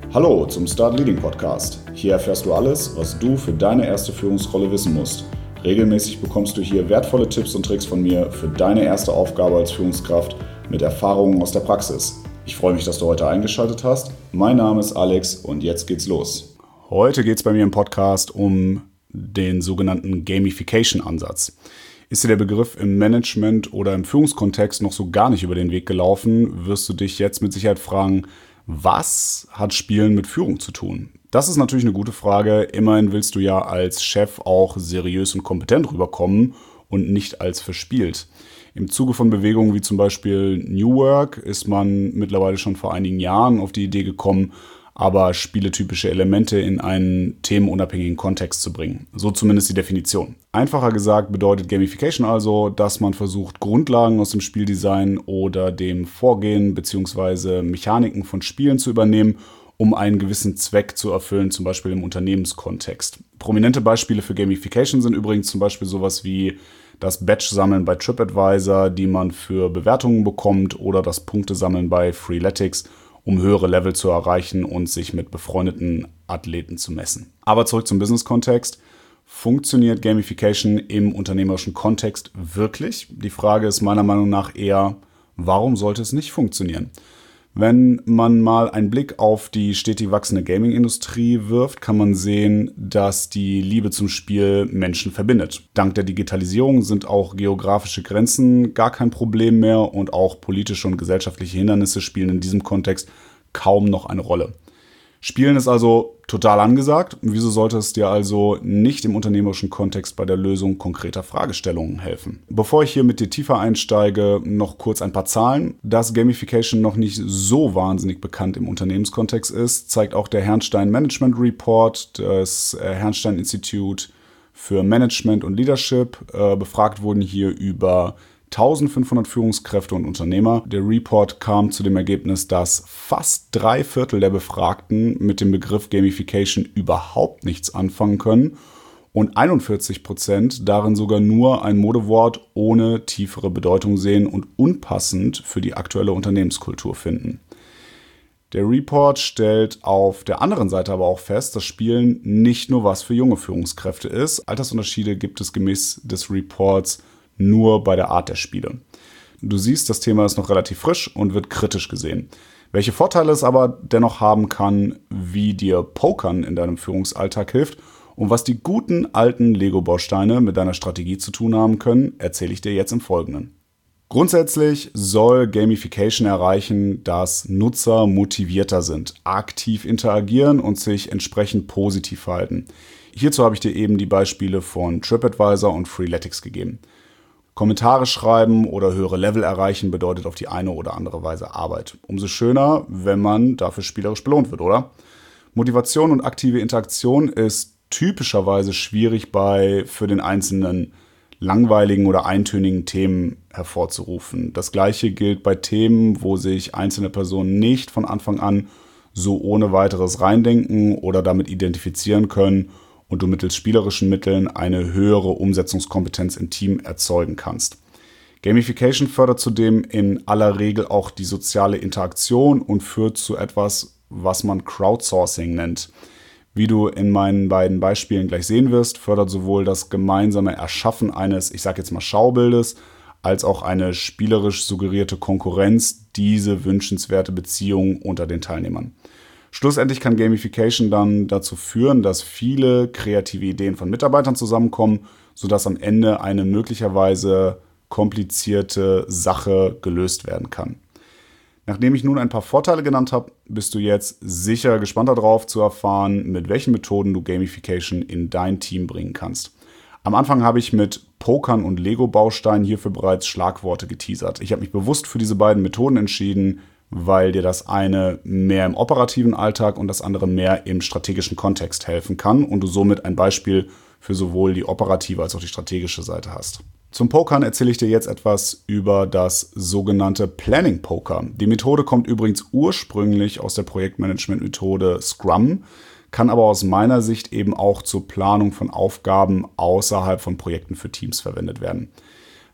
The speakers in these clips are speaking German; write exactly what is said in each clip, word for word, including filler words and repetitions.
Hallo zum Start Leading Podcast. Hier erfährst du alles, was du für deine erste Führungsrolle wissen musst. Regelmäßig bekommst du hier wertvolle Tipps und Tricks von mir für deine erste Aufgabe als Führungskraft mit Erfahrungen aus der Praxis. Ich freue mich, dass du heute eingeschaltet hast. Mein Name ist Alex und jetzt geht's los. Heute geht es bei mir im Podcast um den sogenannten Gamification-Ansatz. Ist dir der Begriff im Management oder im Führungskontext noch so gar nicht über den Weg gelaufen, wirst du dich jetzt mit Sicherheit fragen, was hat Spielen mit Führung zu tun? Das ist natürlich eine gute Frage. Immerhin willst du ja als Chef auch seriös und kompetent rüberkommen und nicht als verspielt. Im Zuge von Bewegungen wie zum Beispiel New Work ist man mittlerweile schon vor einigen Jahren auf die Idee gekommen, aber spieletypische Elemente in einen themenunabhängigen Kontext zu bringen. So zumindest die Definition. Einfacher gesagt bedeutet Gamification also, dass man versucht, Grundlagen aus dem Spieldesign oder dem Vorgehen bzw. Mechaniken von Spielen zu übernehmen, um einen gewissen Zweck zu erfüllen, zum Beispiel im Unternehmenskontext. Prominente Beispiele für Gamification sind übrigens zum Beispiel sowas wie das Badge-Sammeln bei TripAdvisor, die man für Bewertungen bekommt, oder das Punktesammeln bei Freeletics, um höhere Level zu erreichen und sich mit befreundeten Athleten zu messen. Aber zurück zum Business-Kontext. Funktioniert Gamification im unternehmerischen Kontext wirklich? Die Frage ist meiner Meinung nach eher, warum sollte es nicht funktionieren? Wenn man mal einen Blick auf die stetig wachsende Gaming-Industrie wirft, kann man sehen, dass die Liebe zum Spiel Menschen verbindet. Dank der Digitalisierung sind auch geografische Grenzen gar kein Problem mehr und auch politische und gesellschaftliche Hindernisse spielen in diesem Kontext kaum noch eine Rolle. Spielen ist also total angesagt. Wieso sollte es dir also nicht im unternehmerischen Kontext bei der Lösung konkreter Fragestellungen helfen? Bevor ich hier mit dir tiefer einsteige, noch kurz ein paar Zahlen. Dass Gamification noch nicht so wahnsinnig bekannt im Unternehmenskontext ist, zeigt auch der Herrnstein Management Report des Herrnstein Institute für Management und Leadership. Befragt wurden hier über eintausendfünfhundert Führungskräfte und Unternehmer. Der Report kam zu dem Ergebnis, dass fast drei Viertel der Befragten mit dem Begriff Gamification überhaupt nichts anfangen können und einundvierzig Prozent darin sogar nur ein Modewort ohne tiefere Bedeutung sehen und unpassend für die aktuelle Unternehmenskultur finden. Der Report stellt auf der anderen Seite aber auch fest, dass Spielen nicht nur was für junge Führungskräfte ist. Altersunterschiede gibt es gemäß des Reports nur bei der Art der Spiele. Du siehst, das Thema ist noch relativ frisch und wird kritisch gesehen. Welche Vorteile es aber dennoch haben kann, wie dir Pokern in deinem Führungsalltag hilft und was die guten alten Lego-Bausteine mit deiner Strategie zu tun haben können, erzähle ich dir jetzt im Folgenden. Grundsätzlich soll Gamification erreichen, dass Nutzer motivierter sind, aktiv interagieren und sich entsprechend positiv verhalten. Hierzu habe ich dir eben die Beispiele von TripAdvisor und Freeletics gegeben. Kommentare schreiben oder höhere Level erreichen bedeutet auf die eine oder andere Weise Arbeit. Umso schöner, wenn man dafür spielerisch belohnt wird, oder? Motivation und aktive Interaktion ist typischerweise schwierig bei für den Einzelnen langweiligen oder eintönigen Themen hervorzurufen. Das Gleiche gilt bei Themen, wo sich einzelne Personen nicht von Anfang an so ohne weiteres reindenken oder damit identifizieren können und du mittels spielerischen Mitteln eine höhere Umsetzungskompetenz im Team erzeugen kannst. Gamification fördert zudem in aller Regel auch die soziale Interaktion und führt zu etwas, was man Crowdsourcing nennt. Wie du in meinen beiden Beispielen gleich sehen wirst, fördert sowohl das gemeinsame Erschaffen eines, ich sage jetzt mal Schaubildes, als auch eine spielerisch suggerierte Konkurrenz diese wünschenswerte Beziehung unter den Teilnehmern. Schlussendlich kann Gamification dann dazu führen, dass viele kreative Ideen von Mitarbeitern zusammenkommen, sodass am Ende eine möglicherweise komplizierte Sache gelöst werden kann. Nachdem ich nun ein paar Vorteile genannt habe, bist du jetzt sicher gespannt darauf zu erfahren, mit welchen Methoden du Gamification in dein Team bringen kannst. Am Anfang habe ich mit Pokern und Lego-Bausteinen hierfür bereits Schlagworte geteasert. Ich habe mich bewusst für diese beiden Methoden entschieden, weil dir das eine mehr im operativen Alltag und das andere mehr im strategischen Kontext helfen kann und du somit ein Beispiel für sowohl die operative als auch die strategische Seite hast. Zum Pokern erzähle ich dir jetzt etwas über das sogenannte Planning Poker. Die Methode kommt übrigens ursprünglich aus der Projektmanagement-Methode Scrum, kann aber aus meiner Sicht eben auch zur Planung von Aufgaben außerhalb von Projekten für Teams verwendet werden.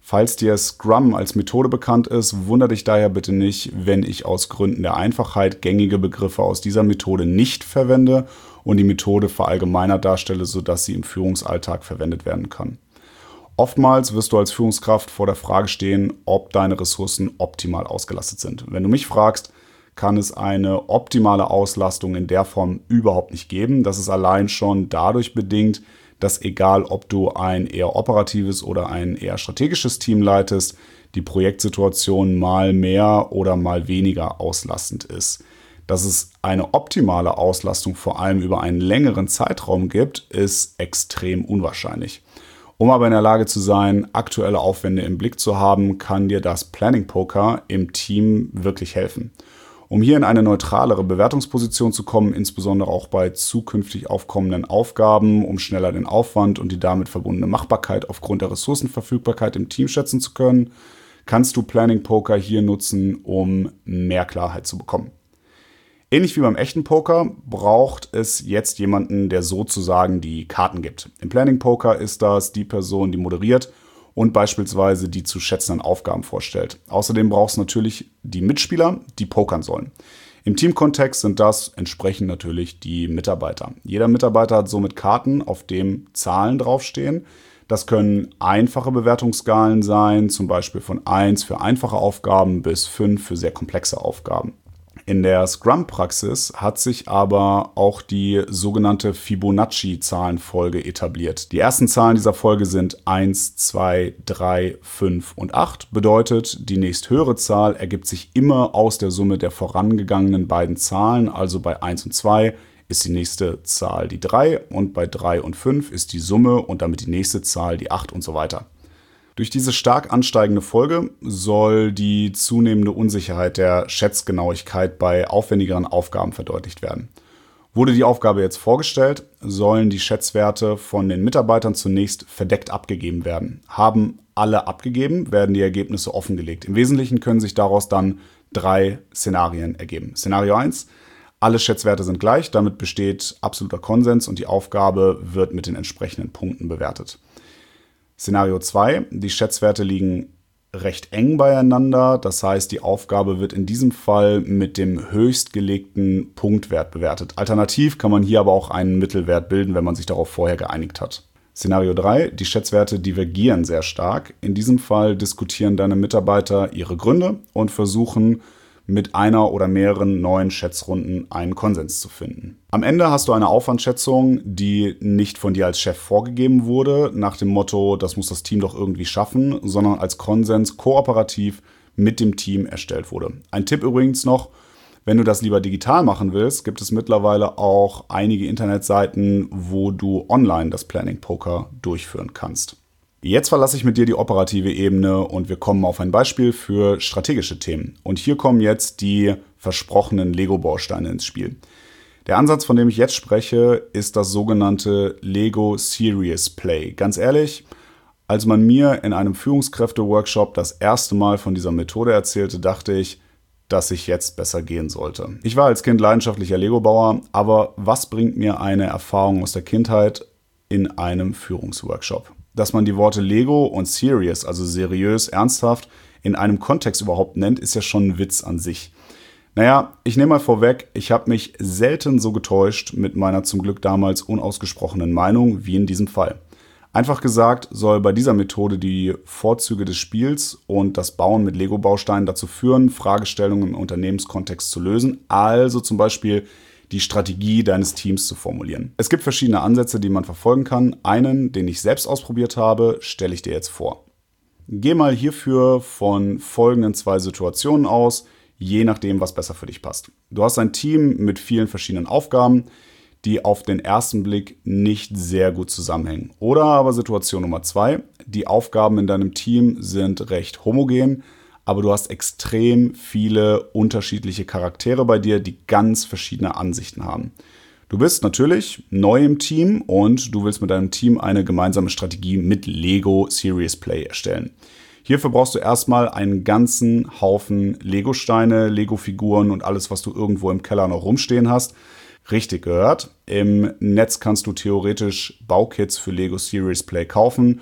Falls dir Scrum als Methode bekannt ist, wundere dich daher bitte nicht, wenn ich aus Gründen der Einfachheit gängige Begriffe aus dieser Methode nicht verwende und die Methode verallgemeinert darstelle, sodass sie im Führungsalltag verwendet werden kann. Oftmals wirst du als Führungskraft vor der Frage stehen, ob deine Ressourcen optimal ausgelastet sind. Wenn du mich fragst, kann es eine optimale Auslastung in der Form überhaupt nicht geben. Das ist allein schon dadurch bedingt, dass egal, ob du ein eher operatives oder ein eher strategisches Team leitest, die Projektsituation mal mehr oder mal weniger auslastend ist. Dass es eine optimale Auslastung vor allem über einen längeren Zeitraum gibt, ist extrem unwahrscheinlich. Um aber in der Lage zu sein, aktuelle Aufwände im Blick zu haben, kann dir das Planning Poker im Team wirklich helfen. Um hier in eine neutralere Bewertungsposition zu kommen, insbesondere auch bei zukünftig aufkommenden Aufgaben, um schneller den Aufwand und die damit verbundene Machbarkeit aufgrund der Ressourcenverfügbarkeit im Team schätzen zu können, kannst du Planning Poker hier nutzen, um mehr Klarheit zu bekommen. Ähnlich wie beim echten Poker braucht es jetzt jemanden, der sozusagen die Karten gibt. Im Planning Poker ist das die Person, die moderiert und beispielsweise die zu schätzenden Aufgaben vorstellt. Außerdem brauchst du natürlich die Mitspieler, die pokern sollen. Im Teamkontext sind das entsprechend natürlich die Mitarbeiter. Jeder Mitarbeiter hat somit Karten, auf denen Zahlen draufstehen. Das können einfache Bewertungsskalen sein, zum Beispiel von eins für einfache Aufgaben bis fünf für sehr komplexe Aufgaben. In der Scrum-Praxis hat sich aber auch die sogenannte Fibonacci-Zahlenfolge etabliert. Die ersten Zahlen dieser Folge sind eins, zwei, drei, fünf und acht. Bedeutet, die nächsthöhere Zahl ergibt sich immer aus der Summe der vorangegangenen beiden Zahlen. Also bei eins und zwei ist die nächste Zahl die drei und bei drei und fünf ist die Summe und damit die nächste Zahl die acht und so weiter. Durch diese stark ansteigende Folge soll die zunehmende Unsicherheit der Schätzgenauigkeit bei aufwendigeren Aufgaben verdeutlicht werden. Wurde die Aufgabe jetzt vorgestellt, sollen die Schätzwerte von den Mitarbeitern zunächst verdeckt abgegeben werden. Haben alle abgegeben, werden die Ergebnisse offengelegt. Im Wesentlichen können sich daraus dann drei Szenarien ergeben. Szenario eins: Alle Schätzwerte sind gleich, damit besteht absoluter Konsens und die Aufgabe wird mit den entsprechenden Punkten bewertet. Szenario zwei: Die Schätzwerte liegen recht eng beieinander, das heißt, die Aufgabe wird in diesem Fall mit dem höchstgelegten Punktwert bewertet. Alternativ kann man hier aber auch einen Mittelwert bilden, wenn man sich darauf vorher geeinigt hat. Szenario drei: Die Schätzwerte divergieren sehr stark. In diesem Fall diskutieren deine Mitarbeiter ihre Gründe und versuchen mit einer oder mehreren neuen Schätzrunden einen Konsens zu finden. Am Ende hast du eine Aufwandschätzung, die nicht von dir als Chef vorgegeben wurde, nach dem Motto, das muss das Team doch irgendwie schaffen, sondern als Konsens kooperativ mit dem Team erstellt wurde. Ein Tipp übrigens noch: Wenn du das lieber digital machen willst, gibt es mittlerweile auch einige Internetseiten, wo du online das Planning Poker durchführen kannst. Jetzt verlasse ich mit dir die operative Ebene und wir kommen auf ein Beispiel für strategische Themen. Und hier kommen jetzt die versprochenen Lego-Bausteine ins Spiel. Der Ansatz, von dem ich jetzt spreche, ist das sogenannte Lego Serious Play. Ganz ehrlich, als man mir in einem Führungskräfte-Workshop das erste Mal von dieser Methode erzählte, dachte ich, dass ich jetzt besser gehen sollte. Ich war als Kind leidenschaftlicher Lego-Bauer, aber was bringt mir eine Erfahrung aus der Kindheit in einem Führungsworkshop? Dass man die Worte Lego und Serious, also seriös, ernsthaft, in einem Kontext überhaupt nennt, ist ja schon ein Witz an sich. Naja, ich nehme mal vorweg, ich habe mich selten so getäuscht mit meiner zum Glück damals unausgesprochenen Meinung wie in diesem Fall. Einfach gesagt, soll bei dieser Methode die Vorzüge des Spiels und das Bauen mit Lego-Bausteinen dazu führen, Fragestellungen im Unternehmenskontext zu lösen, also zum Beispiel die Strategie deines Teams zu formulieren. Es gibt verschiedene Ansätze, die man verfolgen kann. Einen, den ich selbst ausprobiert habe, stelle ich dir jetzt vor. Geh mal hierfür von folgenden zwei Situationen aus, je nachdem, was besser für dich passt. Du hast ein Team mit vielen verschiedenen Aufgaben, die auf den ersten Blick nicht sehr gut zusammenhängen. Oder aber Situation Nummer zwei, die Aufgaben in deinem Team sind recht homogen, aber du hast extrem viele unterschiedliche Charaktere bei dir, die ganz verschiedene Ansichten haben. Du bist natürlich neu im Team und du willst mit deinem Team eine gemeinsame Strategie mit Lego Serious Play erstellen. Hierfür brauchst du erstmal einen ganzen Haufen Lego-Steine, Lego-Figuren und alles, was du irgendwo im Keller noch rumstehen hast. Richtig gehört. Im Netz kannst du theoretisch Baukits für Lego Serious Play kaufen.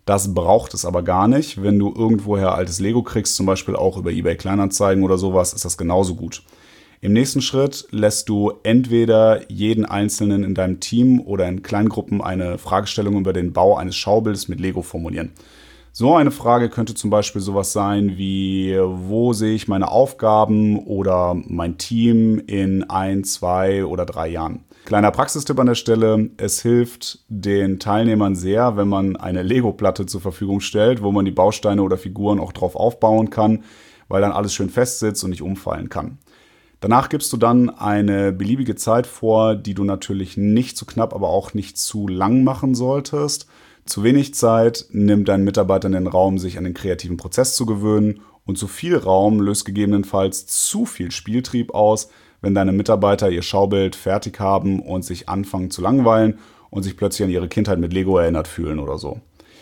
Das braucht es aber gar nicht. Wenn du irgendwoher altes Lego kriegst, zum Beispiel auch über eBay Kleinanzeigen oder sowas, ist das genauso gut. Im nächsten Schritt lässt du entweder jeden Einzelnen in deinem Team oder in Kleingruppen eine Fragestellung über den Bau eines Schaubildes mit Lego formulieren. So eine Frage könnte zum Beispiel sowas sein wie, wo sehe ich meine Aufgaben oder mein Team in ein, zwei oder drei Jahren? Kleiner Praxistipp an der Stelle, es hilft den Teilnehmern sehr, wenn man eine Lego-Platte zur Verfügung stellt, wo man die Bausteine oder Figuren auch drauf aufbauen kann, weil dann alles schön fest sitzt und nicht umfallen kann. Danach gibst du dann eine beliebige Zeit vor, die du natürlich nicht zu knapp, aber auch nicht zu lang machen solltest. Zu wenig Zeit nimmt deinen Mitarbeitern den Raum, sich an den kreativen Prozess zu gewöhnen, und zu viel Raum löst gegebenenfalls zu viel Spieltrieb aus, wenn deine Mitarbeiter ihr Schaubild fertig haben und sich anfangen zu langweilen und sich plötzlich an ihre Kindheit mit Lego erinnert fühlen oder so.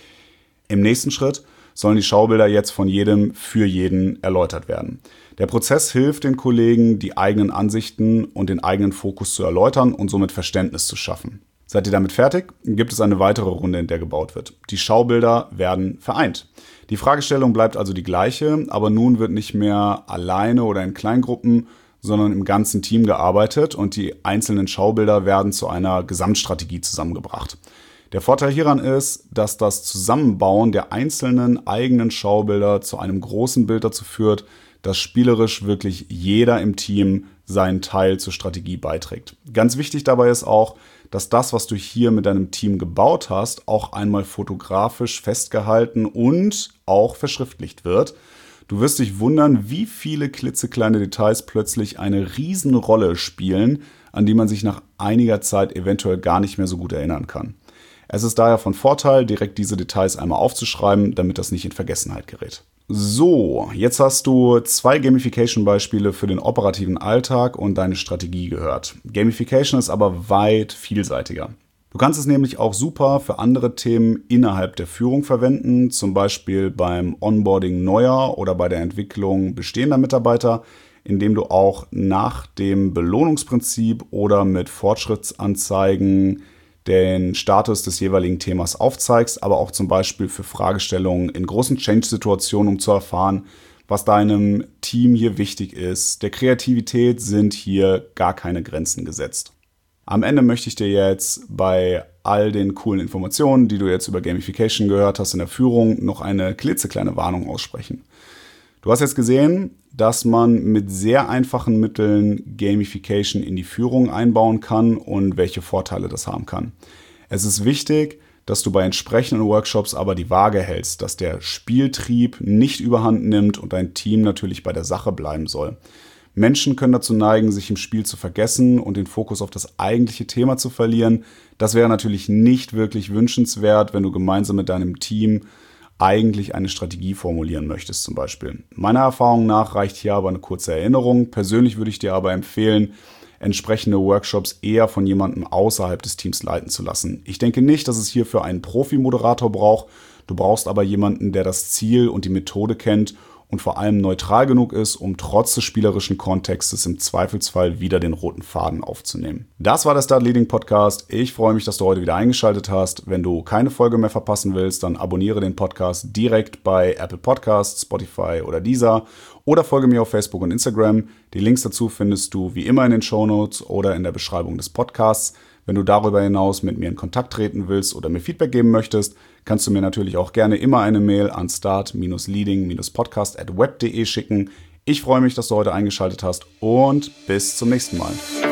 Im nächsten Schritt sollen die Schaubilder jetzt von jedem für jeden erläutert werden. Der Prozess hilft den Kollegen, die eigenen Ansichten und den eigenen Fokus zu erläutern und somit Verständnis zu schaffen. Seid ihr damit fertig? Gibt es eine weitere Runde, in der gebaut wird. Die Schaubilder werden vereint. Die Fragestellung bleibt also die gleiche, aber nun wird nicht mehr alleine oder in Kleingruppen, sondern im ganzen Team gearbeitet und die einzelnen Schaubilder werden zu einer Gesamtstrategie zusammengebracht. Der Vorteil hieran ist, dass das Zusammenbauen der einzelnen eigenen Schaubilder zu einem großen Bild dazu führt, dass spielerisch wirklich jeder im Team seinen Teil zur Strategie beiträgt. Ganz wichtig dabei ist auch, dass das, was du hier mit deinem Team gebaut hast, auch einmal fotografisch festgehalten und auch verschriftlicht wird. Du wirst dich wundern, wie viele klitzekleine Details plötzlich eine Riesenrolle spielen, an die man sich nach einiger Zeit eventuell gar nicht mehr so gut erinnern kann. Es ist daher von Vorteil, direkt diese Details einmal aufzuschreiben, damit das nicht in Vergessenheit gerät. So, jetzt hast du zwei Gamification-Beispiele für den operativen Alltag und deine Strategie gehört. Gamification ist aber weit vielseitiger. Du kannst es nämlich auch super für andere Themen innerhalb der Führung verwenden, zum Beispiel beim Onboarding neuer oder bei der Entwicklung bestehender Mitarbeiter, indem du auch nach dem Belohnungsprinzip oder mit Fortschrittsanzeigen den Status des jeweiligen Themas aufzeigst, aber auch zum Beispiel für Fragestellungen in großen Change-Situationen, um zu erfahren, was deinem Team hier wichtig ist. Der Kreativität sind hier gar keine Grenzen gesetzt. Am Ende möchte ich dir jetzt bei all den coolen Informationen, die du jetzt über Gamification gehört hast in der Führung, noch eine klitzekleine Warnung aussprechen. Du hast jetzt gesehen, dass man mit sehr einfachen Mitteln Gamification in die Führung einbauen kann und welche Vorteile das haben kann. Es ist wichtig, dass du bei entsprechenden Workshops aber die Waage hältst, dass der Spieltrieb nicht überhand nimmt und dein Team natürlich bei der Sache bleiben soll. Menschen können dazu neigen, sich im Spiel zu vergessen und den Fokus auf das eigentliche Thema zu verlieren. Das wäre natürlich nicht wirklich wünschenswert, wenn du gemeinsam mit deinem Team eigentlich eine Strategie formulieren möchtest zum Beispiel. Meiner Erfahrung nach reicht hier aber eine kurze Erinnerung. Persönlich würde ich dir aber empfehlen, entsprechende Workshops eher von jemandem außerhalb des Teams leiten zu lassen. Ich denke nicht, dass es hierfür einen Profi-Moderator braucht. Du brauchst aber jemanden, der das Ziel und die Methode kennt und vor allem neutral genug ist, um trotz des spielerischen Kontextes im Zweifelsfall wieder den roten Faden aufzunehmen. Das war der Start Leading Podcast. Ich freue mich, dass du heute wieder eingeschaltet hast. Wenn du keine Folge mehr verpassen willst, dann abonniere den Podcast direkt bei Apple Podcasts, Spotify oder Deezer oder folge mir auf Facebook und Instagram. Die Links dazu findest du wie immer in den Shownotes oder in der Beschreibung des Podcasts. Wenn du darüber hinaus mit mir in Kontakt treten willst oder mir Feedback geben möchtest, kannst du mir natürlich auch gerne immer eine Mail an start leading podcast at web punkt de schicken. Ich freue mich, dass du heute eingeschaltet hast und bis zum nächsten Mal.